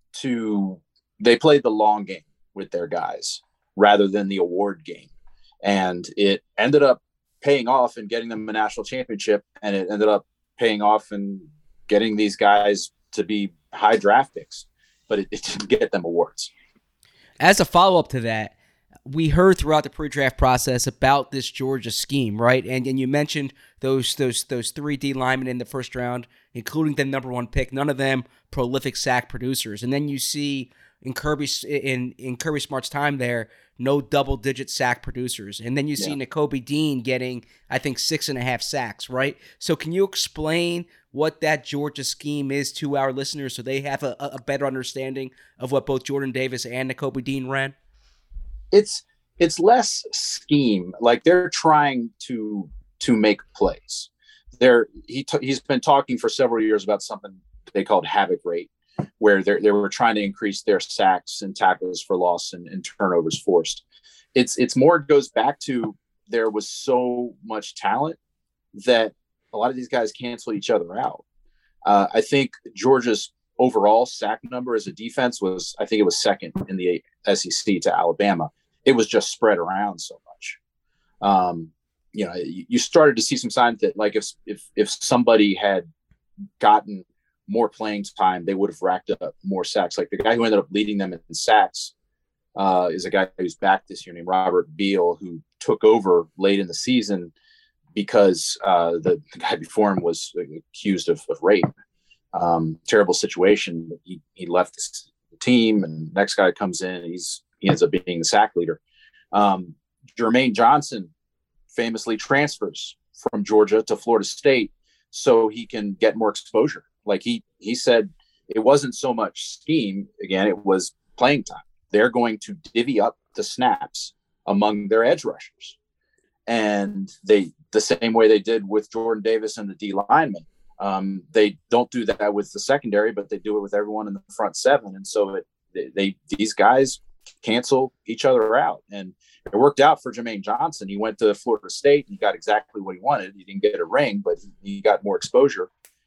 the long game with their guys rather than the award game. And it ended up paying off and getting them a national championship. And it ended up paying off and getting these guys to be high draft picks, but it didn't get them awards. As a follow-up to that, we heard throughout the pre-draft process about this Georgia scheme, right? And you mentioned those 3 D linemen in the first round, including the number 1 pick. None of them prolific sack producers. And then you see in Kirby Smart's time there, no double-digit sack producers. And then you see Nakobe Dean getting, I think, 6.5 sacks, right? So can you explain what that Georgia scheme is to our listeners so they have a better understanding of what both Jordan Davis and Nakobe Dean ran? It's less scheme. Like they're trying to make plays. He's been talking for several years about something they called havoc rate, where they were trying to increase their sacks and tackles for loss and turnovers forced. It's more goes back to there was so much talent that a lot of these guys cancel each other out. I think Georgia's overall sack number as a defense was, I think it was second in the SEC to Alabama. It was just spread around so much. You started to see some signs that like if somebody had gotten more playing time, they would have racked up more sacks. Like the guy who ended up leading them in sacks is a guy who's back this year named Robert Beal, who took over late in the season because the guy before him was accused of rape. Terrible situation. He left the team, and the next guy comes in. He ends up being the sack leader. Jermaine Johnson famously transfers from Georgia to Florida State so he can get more exposure. Like he said, it wasn't so much scheme. Again, it was playing time. They're going to divvy up the snaps among their edge rushers. And the same way they did with Jordan Davis and the D linemen. They don't do that with the secondary, but they do it with everyone in the front seven. And so these guys cancel each other out. And it worked out for Jermaine Johnson. He went to Florida State and he got exactly what he wanted. He didn't get a ring, but he got more exposure.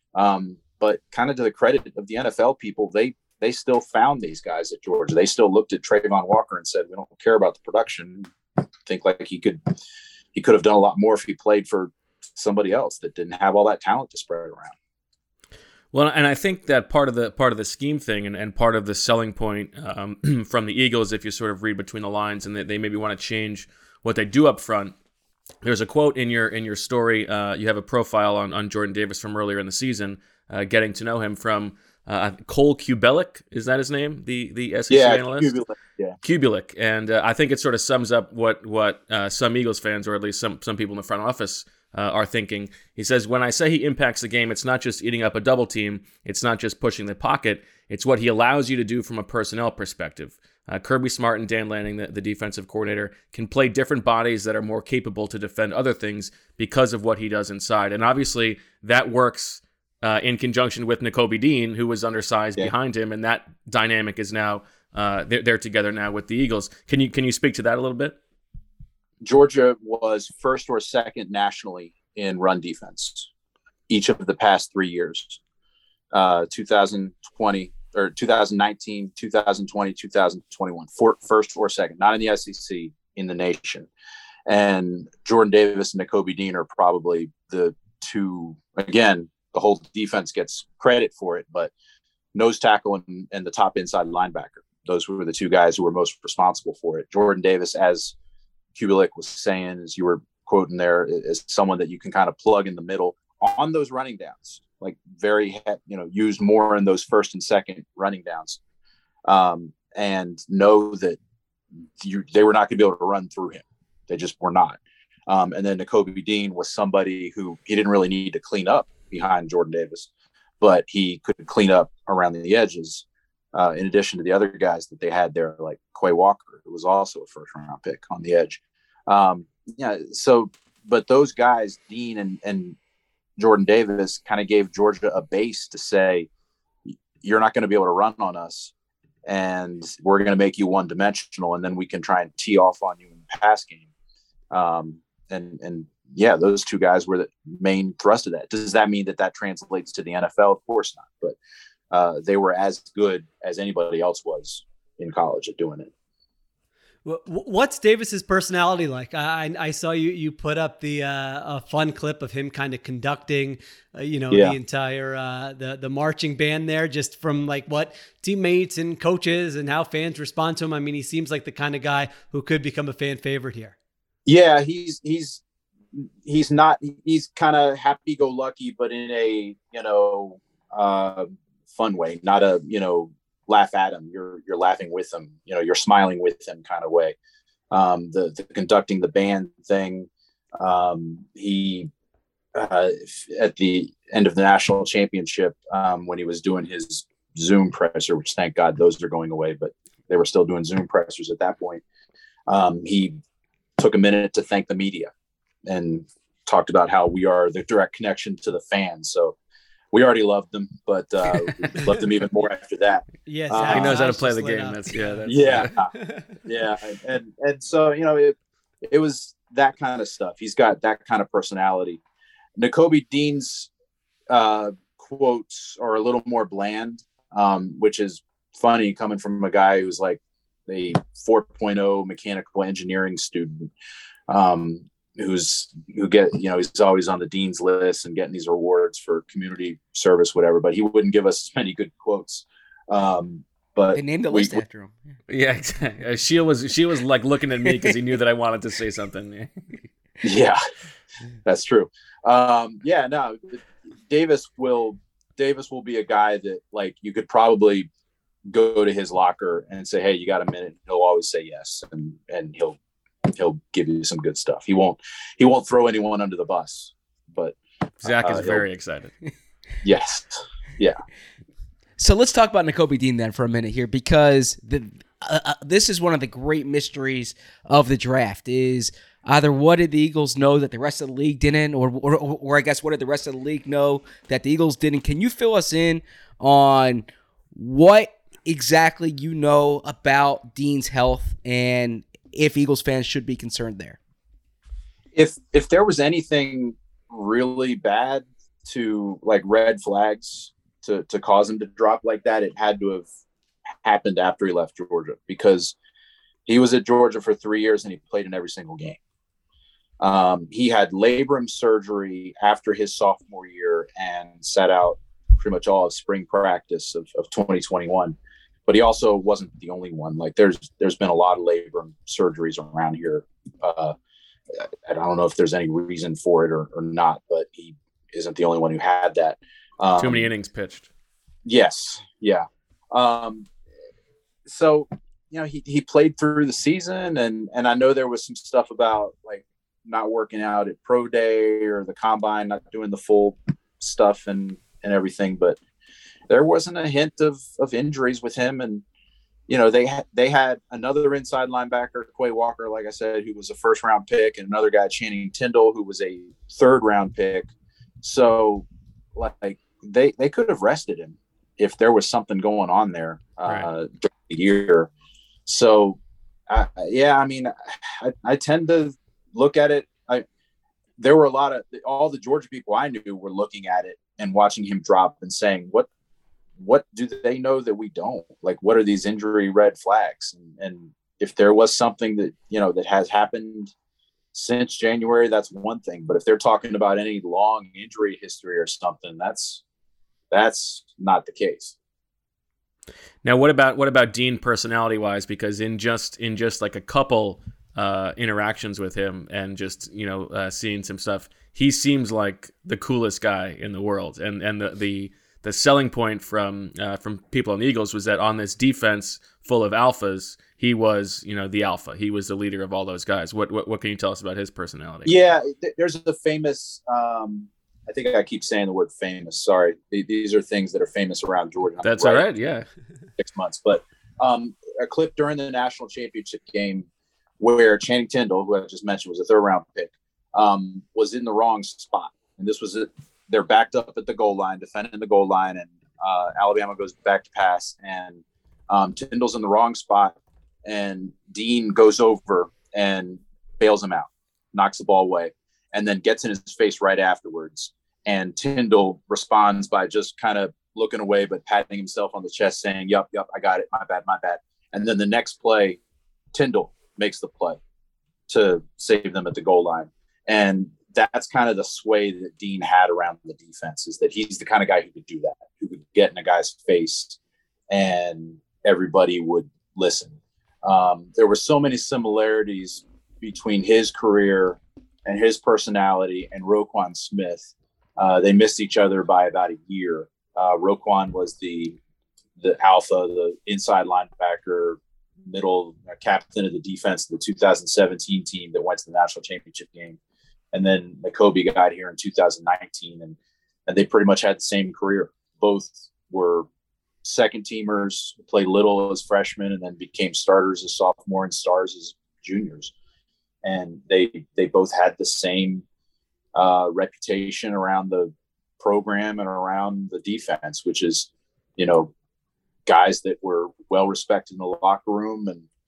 But kind of to the credit of the NFL people, they still found these guys at Georgia. They still looked at Trayvon Walker and said, we don't care about the production. Think like he could have done a lot more if he played for somebody else that didn't have all that talent to spread around. Well, and I think that part of the scheme thing and part of the selling point from the Eagles, if you sort of read between the lines, and they maybe want to change what they do up front. There's a quote in your story. You have a profile on Jordan Davis from earlier in the season, getting to know him from Cole Kubelik. Is that his name? The SEC analyst? Kubelik, yeah. Kubelik. And I think it sort of sums up what some Eagles fans, or at least some people in the front office, are thinking. He says, when I say he impacts the game, it's not just eating up a double team. It's not just pushing the pocket. It's what he allows you to do from a personnel perspective. Kirby Smart and Dan Lanning, the defensive coordinator, can play different bodies that are more capable to defend other things because of what he does inside. And obviously that works in conjunction with Nakobe Dean, who was undersized behind him. And that dynamic is now, they're together now with the Eagles. Can you speak to that a little bit? Georgia was first or second nationally in run defense each of the past 3 years, 2020 or 2019, 2020, 2021, first or second, not in the SEC, in the nation. And Jordan Davis and Nakobe Dean are probably the two. Again, the whole defense gets credit for it, but nose tackle and the top inside linebacker, those were the two guys who were most responsible for it. Jordan Davis, as Kubelik was saying, as you were quoting there, is someone that you can kind of plug in the middle on those running downs, like very, used more in those first and second running downs, and know that they were not going to be able to run through him. They just were not. And then Nakobe Dean was somebody who he didn't really need to clean up behind Jordan Davis, but he could clean up around the edges. In addition to the other guys that they had there, like Quay Walker, who was also a first-round pick on the edge. But those guys, Dean and Jordan Davis, kind of gave Georgia a base to say, you're not going to be able to run on us, and we're going to make you one-dimensional, and then we can try and tee off on you in the pass game. Those two guys were the main thrust of that. Does that mean that translates to the NFL? Of course not, but they were as good as anybody else was in college at doing it. What's Davis's personality like? I saw you put up a fun clip of him kind of conducting, the entire the marching band there, just from like what teammates and coaches and how fans respond to him. I mean, he seems like the kind of guy who could become a fan favorite here. Yeah, he's kind of happy-go-lucky, but in a fun way, not a laugh at him. You're laughing with him. You're smiling with him kind of way. The conducting the band thing. He at the end of the national championship, when he was doing his Zoom presser, which thank God those are going away, but they were still doing Zoom pressers at that point. He took a minute to thank the media and talked about how we are the direct connection to the fans. So we already loved them, but loved them even more after that. Yes, he knows how to play the game. And so it was that kind of stuff. He's got that kind of personality. Nakobe Dean's quotes are a little more bland, which is funny coming from a guy who's like a 4.0 mechanical engineering student. He's always on the dean's list and getting these rewards for community service, whatever, but he wouldn't give us as many good quotes. But they named the list after him. Yeah, exactly. She was like looking at me because he knew that I wanted to say something. Yeah. That's true. Yeah, no, Davis will be a guy that like you could probably go to his locker and say, hey, you got a minute? He'll always say yes. And he'll give you some good stuff. He won't throw anyone under the bus, but Zach is very excited. Yes. Yeah. So let's talk about Nakobe Dean then for a minute here, because this is one of the great mysteries of the draft is either what did the Eagles know that the rest of the league didn't, or I guess what did the rest of the league know that the Eagles didn't? Can you fill us in on what exactly you know about Dean's health and if Eagles fans should be concerned there? If there was anything really bad to like red flags to cause him to drop like that, it had to have happened after he left Georgia, because he was at Georgia for 3 years and he played in every single game. He had labrum surgery after his sophomore year and sat out pretty much all of spring practice of 2021. But he also wasn't the only one. Like there's been a lot of labrum surgeries around here. I don't know if there's any reason for it or not, but he isn't the only one who had that. Too many innings pitched. Yes. Yeah. So, you know, he played through the season and I know there was some stuff about like not working out at pro day or the combine, not doing the full stuff and everything, but there wasn't a hint of injuries with him. And, you know, they had another inside linebacker, Quay Walker, like I said, who was a first round pick, and another guy, Channing Tindall, who was a third round pick. So like they could have rested him if there was something going on there during the year. So yeah, I mean, I tend to look at it. There were all the Georgia people I knew were looking at it and watching him drop and saying, what do they know that we don't? Like, what are these injury red flags? And if there was something that, you know, that has happened since January, that's one thing. But if they're talking about any long injury history or something, that's not the case. Now, what about Dean personality wise? Because in just like a couple interactions with him and just, you know, seeing some stuff, he seems like the coolest guy in the world. And the selling point from people on the Eagles was that on this defense full of alphas, he was, you know, the alpha. He was the leader of all those guys. What can you tell us about his personality? Yeah, there's a famous. I think I keep saying the word famous. Sorry, these are things that are famous around Georgia. That's all right. Yeah, 6 months, but a clip during the national championship game where Channing Tindall, who I just mentioned, was a third round pick, was in the wrong spot, and this was it. They're backed up at the goal line, defending the goal line, and Alabama goes back to pass, and Tindall's in the wrong spot, and Dean goes over and bails him out, knocks the ball away, and then gets in his face right afterwards. And Tindall responds by just kind of looking away, but patting himself on the chest, saying, "Yup, I got it. My bad." And then the next play, Tindall makes the play to save them at the goal line, and that's kind of the sway that Dean had around the defense, is that he's the kind of guy who could do that, who could get in a guy's face and everybody would listen. There were so many similarities between his career and his personality and Roquan Smith. They missed each other by about a year. Roquan was the alpha, the inside linebacker, middle captain of the defense of the 2017 team that went to the national championship game. And then Nakobe got here in 2019, and they pretty much had the same career. Both were second teamers, played little as freshmen, and then became starters as sophomore and stars as juniors. And they both had the same reputation around the program and around the defense, which is, you know, guys that were well respected in the locker room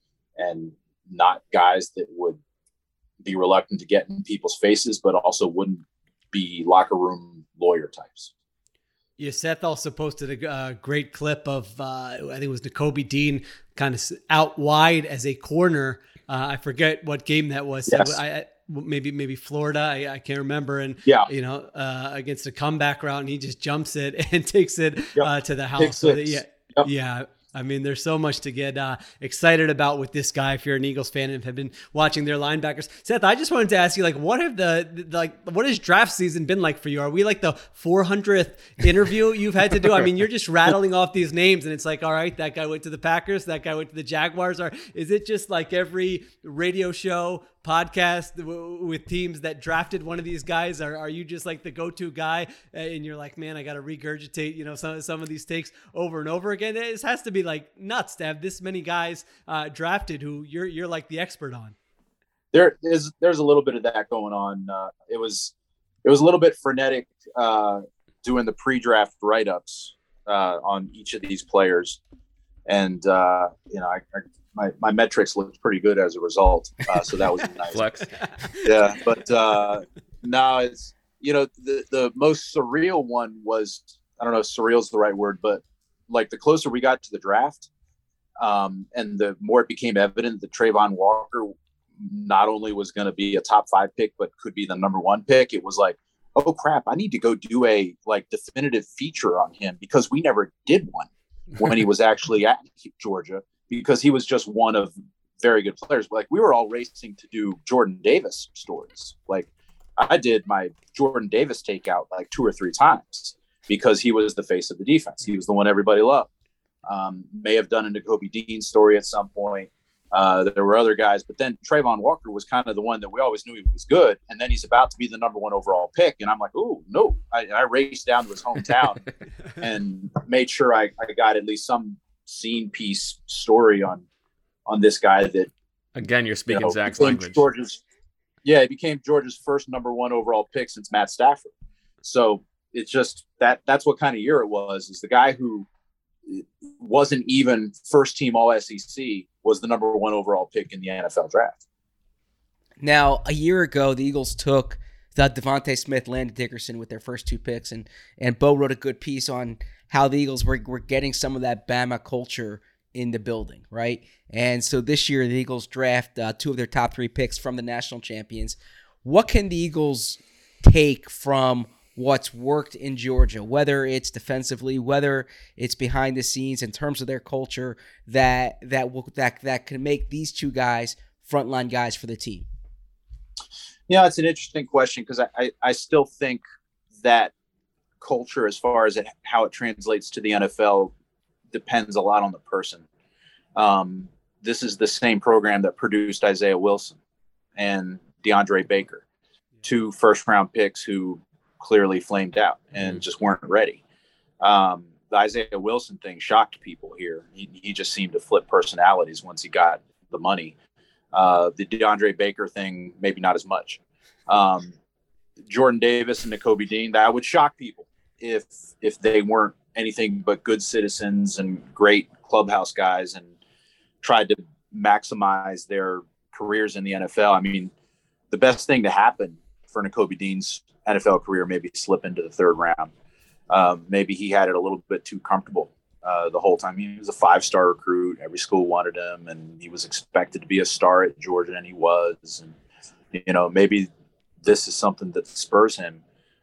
and not guys that would be reluctant to get in people's faces, but also wouldn't be locker room lawyer types. Yeah, Seth also posted a great clip of, I think it was Nakobe Dean kind of out wide as a corner. I forget what game that was. Yes. Maybe Florida. I can't remember. And, you know, against a comeback route, and he just jumps it and takes it to the house. So I mean, there's so much to get excited about with this guy. If you're an Eagles fan and have been watching their linebackers, Seth, I just wanted to ask you, like, what has draft season been like for you? Are we like the 400th interview you've had to do? I mean, you're just rattling off these names, and it's like, all right, that guy went to the Packers, that guy went to the Jaguars. Or is it just like every radio show, podcast with teams that drafted one of these guys? Are you just like the go-to guy, and you're like, man, I got to regurgitate, some of these takes over and over again? It has to be like nuts to have this many guys drafted who you're like the expert on. There's a little bit of that going on. It was a little bit frenetic doing the pre-draft write-ups on each of these players, and my metrics looked pretty good as a result. So that was nice. Flex. Yeah, but no, it's the most surreal one was, I don't know if surreal is the right word, but like the closer we got to the draft, and the more it became evident that Trayvon Walker not only was going to be a top 5 pick, but could be the number 1 pick. It was like, oh crap, I need to go do a like definitive feature on him, because we never did one when he was actually at Georgia, because he was just one of very good players. Like, we were all racing to do Jordan Davis stories. Like, I did my Jordan Davis takeout like 2 or 3 times because he was the face of the defense. He was the one everybody loved. May have done a Nakobe Dean story at some point. There were other guys, but then Trayvon Walker was kind of the one that we always knew he was good. And then he's about to be the number 1 overall pick. And I'm like, oh, no. I raced down to his hometown and made sure I got at least some scene piece story on this guy that, again, you're speaking Zach's language. He became Georgia's first number 1 overall pick since Matt Stafford. So it's just that's what kind of year it was, is the guy who wasn't even first team all SEC was the number 1 overall pick in the NFL draft. Now, a year ago, the Eagles took the Devontae Smith, Landon Dickerson with their first 2 picks, and Bo wrote a good piece on how the Eagles were getting some of that Bama culture in the building, right? And so this year, the Eagles draft 2 of their top 3 picks from the national champions. What can the Eagles take from what's worked in Georgia, whether it's defensively, whether it's behind the scenes in terms of their culture, that can make these 2 guys frontline guys for the team? Yeah, it's an interesting question, because I still think that culture, as far as how it translates to the NFL, depends a lot on the person. This is the same program that produced Isaiah Wilson and DeAndre Baker, 2 first-round picks who clearly flamed out and just weren't ready. The Isaiah Wilson thing shocked people here. He just seemed to flip personalities once he got the money. The DeAndre Baker thing, maybe not as much. Jordan Davis and Nakobe Dean, that would shock people if they weren't anything but good citizens and great clubhouse guys and tried to maximize their careers in the NFL. I mean, the best thing to happen for Nakobe Dean's NFL career, maybe slip into the 3rd round. Maybe he had it a little bit too comfortable the whole time. He was a 5-star recruit. Every school wanted him, and he was expected to be a star at Georgia, and he was. And, maybe this is something that spurs him.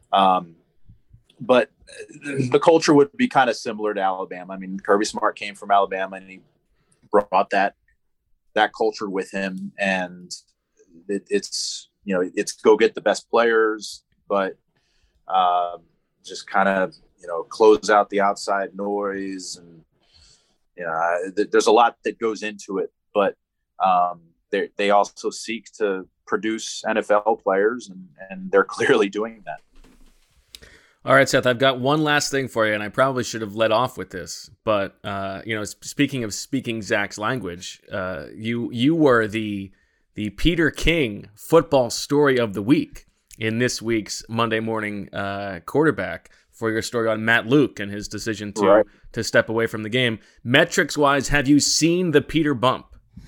But the culture would be kind of similar to Alabama. I mean, Kirby Smart came from Alabama, and he brought that culture with him. And it's go get the best players, but just kind of, close out the outside noise. And, there's a lot that goes into it, but they also seek to produce NFL players, and they're clearly doing that. All right, Seth, I've got one last thing for you, and I probably should have led off with this, but, speaking of speaking Zach's language, you were the Peter King football story of the week in this week's Monday Morning Quarterback for your story on Matt Luke and his decision to step away from the game. Metrics-wise, have you seen the Peter bump?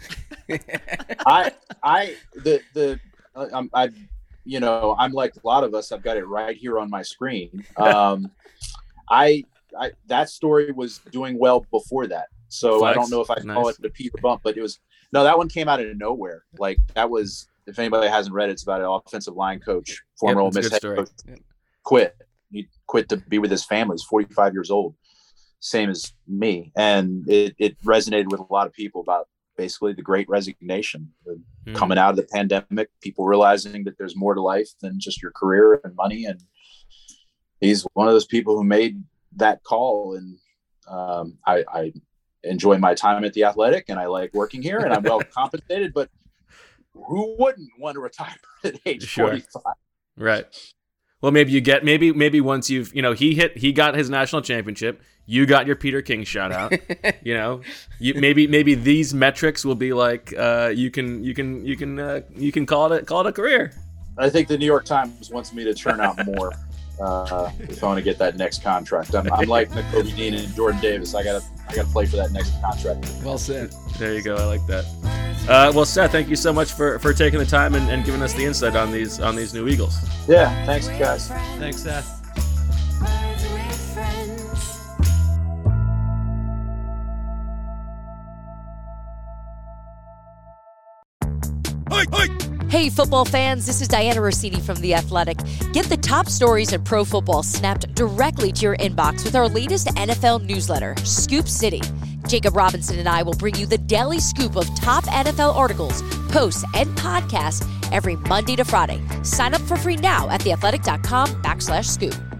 I'm like a lot of us. I've got it right here on my screen. That story was doing well before that, so Flex. I don't know if I call it the Peter bump, but that one came out of nowhere. Like, that was, if anybody hasn't read it, it's about an offensive line coach, former Ole Miss head coach, quit. He quit to be with his family. He's 45 years old. same as me. And it resonated with a lot of people about basically the Great Resignation, coming out of the pandemic, people realizing that there's more to life than just your career and money. And he's one of those people who made that call. And I enjoy my time at the Athletic, and I like working here, and I'm well compensated, but who wouldn't want to retire at age 45? Right. Well, maybe once you've, he got his national championship, you got your Peter King shout out, maybe these metrics will be like, you can call it a career. I think the New York Times wants me to turn out more. If I want to get that next contract, I'm like Kobe Dean and Jordan Davis. I gotta play for that next contract. Well said. There you go. I like that. Well, Seth, thank you so much for taking the time and giving us the insight on these new Eagles. Yeah, thanks, guys. Thanks, Seth. Hey, football fans, this is Diana Rossini from The Athletic. Get the top stories in pro football snapped directly to your inbox with our latest NFL newsletter, Scoop City. Jacob Robinson and I will bring you the daily scoop of top NFL articles, posts, and podcasts every Monday to Friday. Sign up for free now at theathletic.com/scoop.